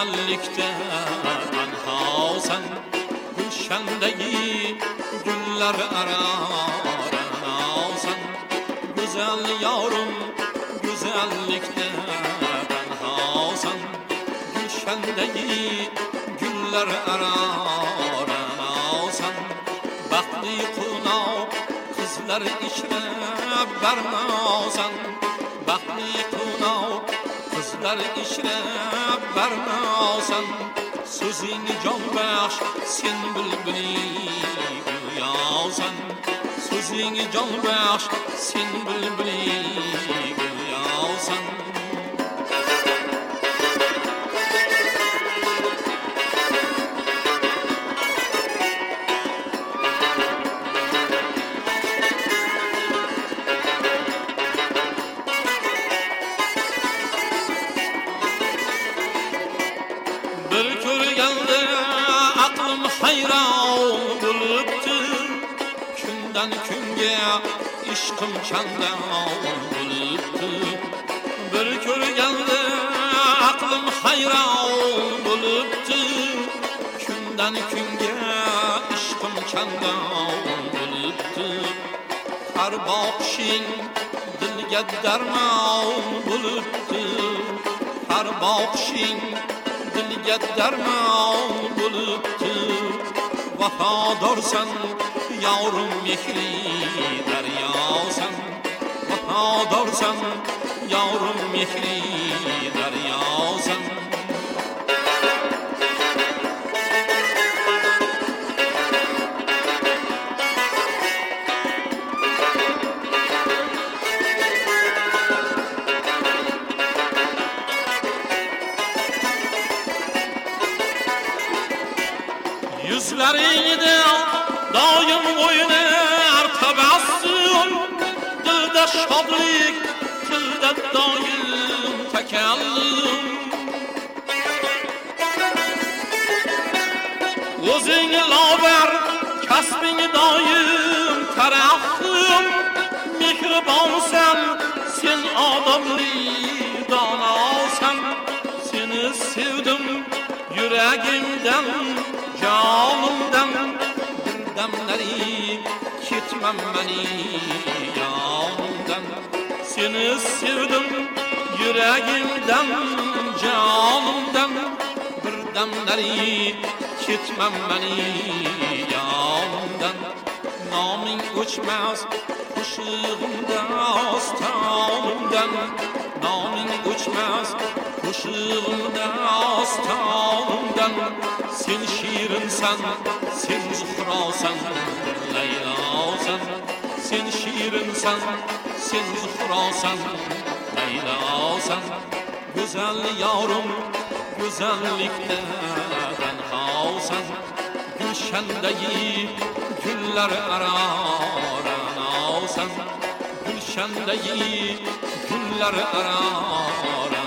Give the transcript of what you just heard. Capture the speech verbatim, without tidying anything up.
güzellikte tenhasan, gülşendeki güller arasan. Güzel yavrum, güzellikte tenhasan, gülşendeki güller arasan. Baxtli quvnoq qizlar ichra barmasan, baxtli quvnoq qizlar ichra barmasan. So'zing jon baxsh sen bulbuling go'yosan, so'zing jon baxsh sen bulbuling go'yosan. Bir ko'rganda aqlim hayron bo'libdi, kundan kunga ishqim chandan bo'libdi. Bir ko'rganda aqlim hayron bo'libdi, kundan kunga ishqim chandan bo'libdi. Har boqishing dilga darmon bo'libdi, har boqishing dilga darmon bo'libdi. Vafodorsan yavrum, mehri daryosan, vafodorsan yavrum, mehri daryosan. Yuzlaringda doim o'ynar tabassum, dilda shodlik, tilda doim takallum. O'zing lobar, kasbing doim tarafim. Mehribonsan, sen odobli donosan. Seni sevdim yuragimdan, canımdan. Birdamlari ketmam meni yonimdan. Seni sevdim yuragimdan, canımdan. Birdamlari ketmam meni yonimdan. Noming o'chmas qo'shig'imda ostonimdan, noming o'chmas qo'shig'imda ostonimdan. Sen shirinsan, sen zuhrosan, laylosan. Sen shirinsan, sen zuhrosan, laylosan. Go'zal yorim, go'zallikda tenhasan, gulshandagi gullar arasan, gulshandagi gullar arasan.